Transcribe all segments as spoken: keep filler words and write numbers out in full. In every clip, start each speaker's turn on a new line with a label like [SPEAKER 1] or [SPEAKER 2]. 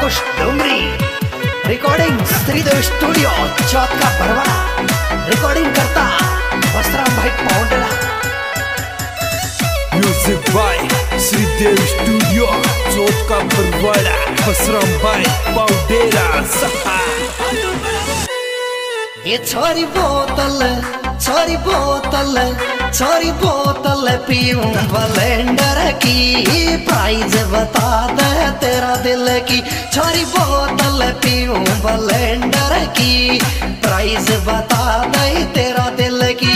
[SPEAKER 1] संतोष Dongri, recording Shridev studio Chauth Ka Barwara, recording करता बसराम भाई Poundla.
[SPEAKER 2] Music by Shridev studio Chauth Ka Barwara, Basram भाई पाउंडेरा।
[SPEAKER 1] ये छोरी बोतल छोरी बोतल छोरी बोतल पीऊं ब्लेंडर की, प्राइस बता दे तेरा दिल की। छोरी बोतल पीऊं ब्लेंडर की, प्राइस बता दे तेरा दिल की।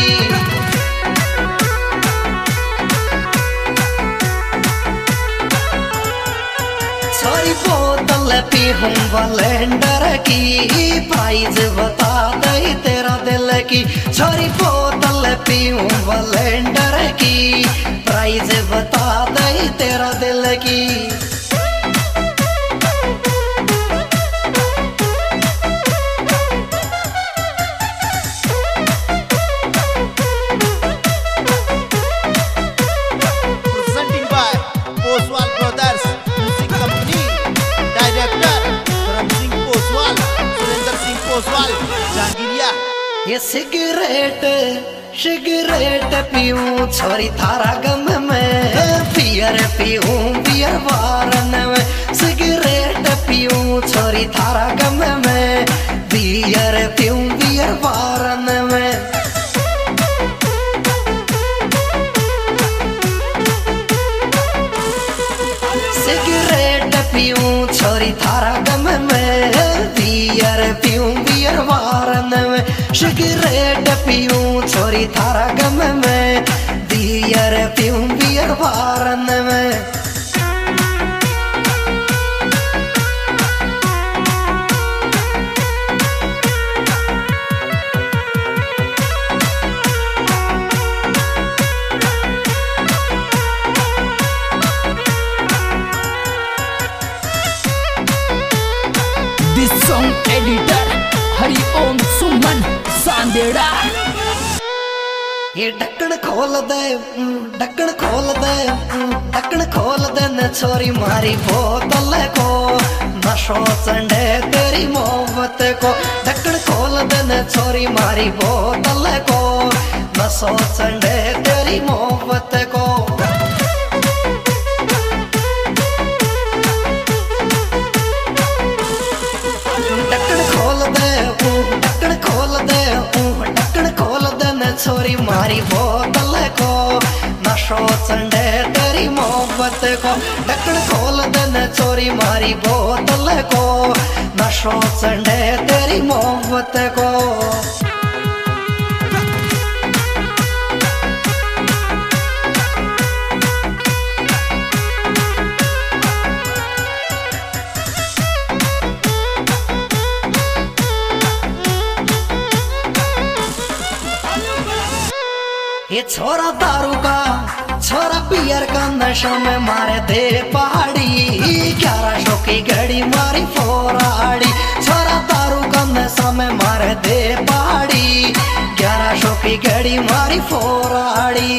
[SPEAKER 1] छोरी बोतल पीऊं ब्लेंडर की, प्राइस बता दे तेरा दिल की। छोरी बोतल पीऊं ब्लेंडर की, प्राइस बता दे तेरा दिल की।
[SPEAKER 3] Presenting by Poswal Brothers Music Company, Director Karam Singh Poswal, Surendra Singh Poswal, Jangiriya।
[SPEAKER 1] ये सिगरेट सिगरेट पीऊं छोरी थारा गम में, बियर पीऊं बियर वारन में। सिगरेट पीऊं छोरी थारा गम में, बियर पीऊं बियर वारन में। सिगरेट पीऊं छोरी थारा गम में, बियर पीऊं बियर वारन में। सिगरेट पीऊं छोरी थारा गम में, बियर पीऊं बियर वारन में।
[SPEAKER 4] This song editor हरि ओम सुमन सांदेड़ा।
[SPEAKER 1] ये ढक्कन खोल दे ढक्कन खोल दे ढक्कन खोल दे न छोरी मारी बोतल को, नशो चंडे तेरी मोहब्बत को। ढक्कन खोल दे न छोरी मारी बोतल को, नशो चंडे तेरी मोहब्बत को। ढक्कन खोल दे ढक्कन खोल दे ढक्कन खोल दे न छोरी मारी बोतल को, नशो चंडे तेरी मोहब्बत को। ढक्कन खोल दे न छोरी मारी बोतल को, नशो चंडे तेरी मोहब्बत को। ये छोरा दारू का छोरा पियर का नशा में मारे दे पहाड़ी, ग्यारह सौ की घड़ी मारी फोराड़ी। छोरा दारू का नशा में मारे दे पहाड़ी, ग्यारह सौ की घड़ी मारी फोराड़ी।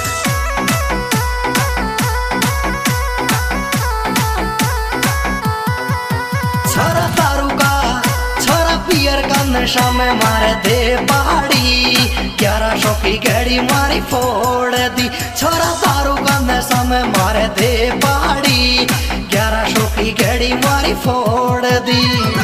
[SPEAKER 1] छोरा दारू का छोरा पियर का नशा में मारे दे पहाड़ी, ग्यारह सौ की घड़ी मारी फोड़ दी। छोरा दारू का नशा में मारे दे पहाड़ी, ग्यारह सौ की घड़ी मारी फोड़ दी।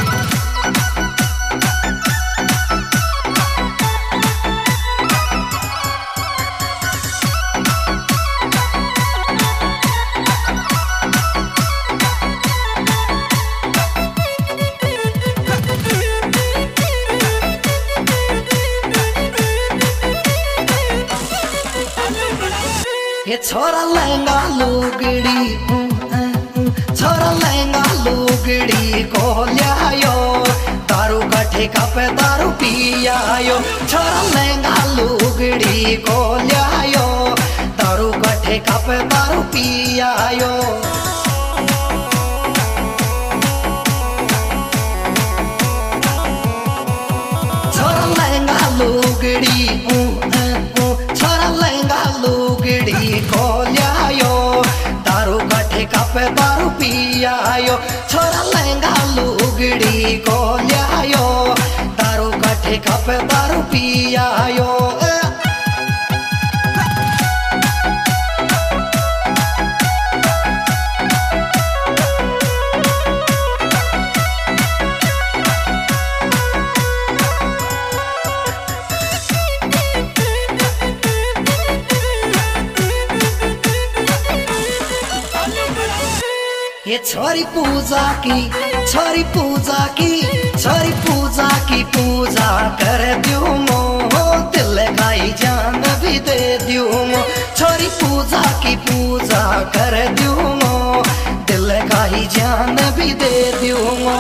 [SPEAKER 1] ये छोरा लहंगा लुगड़ी छोरा लहंगा लुगड़ी को लियायो, दारू का ठेका पे दारू पियायो। छोरा लहंगा लुगड़ी को लियायो, दारू का ठेका पे दारू पियायो। छोरा लहंगा लुगड़ी छोरा लहंगा लुगड़ी को लियायो, दारू का ठेका पे दारू पी आयो, छोरा लहंगा लुगड़ी को लियायो, दारू का ठेका पे दारू पी आयो। ये छोरी पूजा की, छोरी पूजा की, छोरी पूजा की पूजा कर दूँ मो, दिल गाई जान भी दे दूँ मो। छोरी पूजा की पूजा कर दूँ मो, दिल गाई जान भी दे दूँ मो।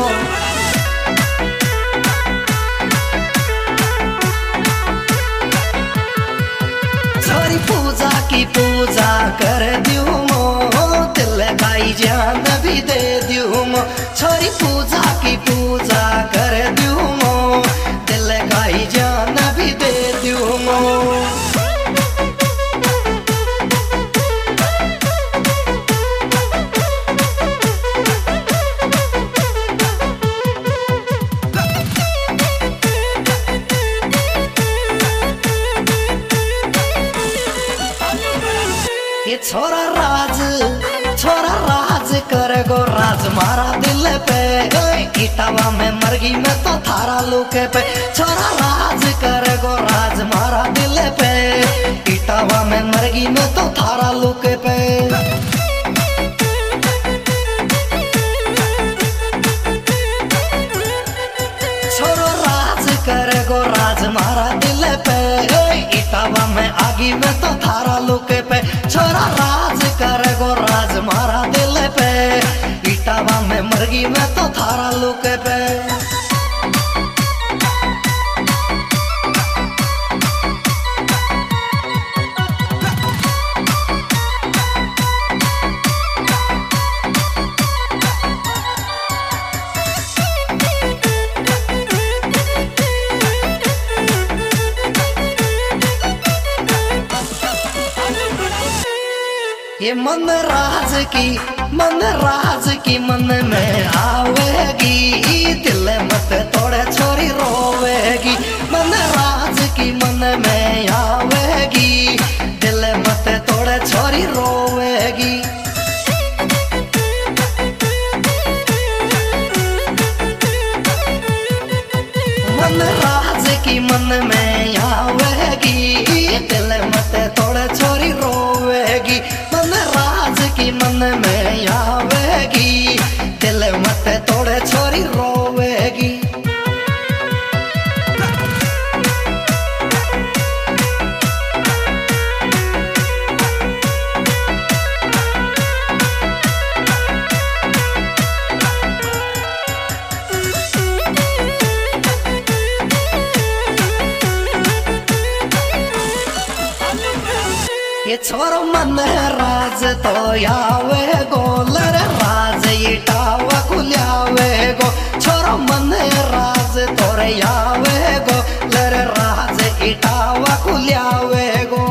[SPEAKER 1] छोरी पूजा की पूजा कर दूँ मो, दिल गाई जान भी दे दूँ मो। छोरी पूजा की पूजा कर दूँ मो, दिल गाई जान भी दे दूँ मो। ये छोरा राज, छोरा राज कर गो राज मारा दिल पे, इटावा में मरगी में तो थारा लुके पे। छोरा राज कर गो राज मारा दिल पे, इटावा में मरगी में तो थारा लुके पे। छोरो राज कर गो राज मारा दिल पे, इटावा में आगी में तो थारा लुके पे। छोरा राज कर गो राज मारा दिल पे, इटावा में मरगी में तो थारा लुके पे। ये मन राज की, मन राज की मन में आवेगी, दिल मत तोड़े छोरी रोवेगी। मन राज की मन में आवेगी, दिल मत तोड़े छोरी रोवेगी। मन राज की मन में आवेगी, दिल मत तोड़े छोरी रोवेगी। मन राज की मन में आवेगी, दिल मत तोड़े छोरी रोवेगी। ये छोरो मन राज तो यावे गो, लर राज इटावा खुल्यावे गो। छोरो मन राज तोरे यावे गो, लर राज इटावा खुल्यावे गो।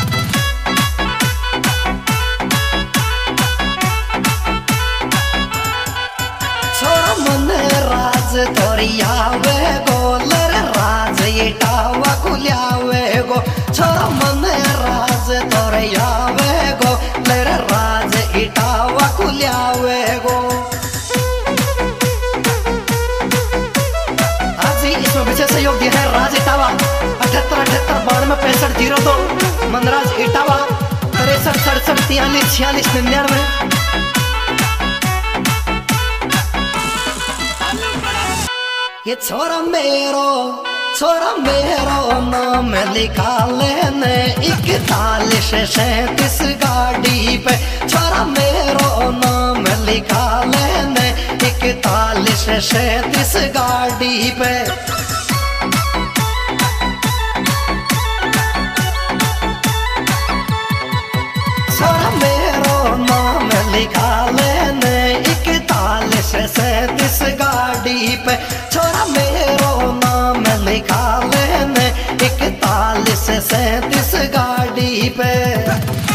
[SPEAKER 1] छोरो मन राज तोरे यावे गो, लर राज इटावा खुल्यावे गो। छोरो मन राज तोरे यावे गो, लर राज इटावा खुल्यावे गो। आज ही इसमें विशेष सहयोग दिया है राज इटावा, अठहत्तर अठहत्तर बानवे पैंसठ जीरो दो, मनराज इटावा, तिरसठ सड़सठ तियालीस छियालीस निन्यानवे। ये छोरा मेरो, छोरा मेरो नाम लिखा लेने, इकतालीस सैंतीस गाड़ी पे। छोरा मेरो नाम लिखा लेने, इकतालीस सैंतीस गाड़ी पे। छोरा मेरो नाम लिखा लेने, इकतालीस सैंतीस गाड़ी पे। छोरा मेरो नाम लिखा लेने, इकतालीस सैंतीस गाड़ी पे।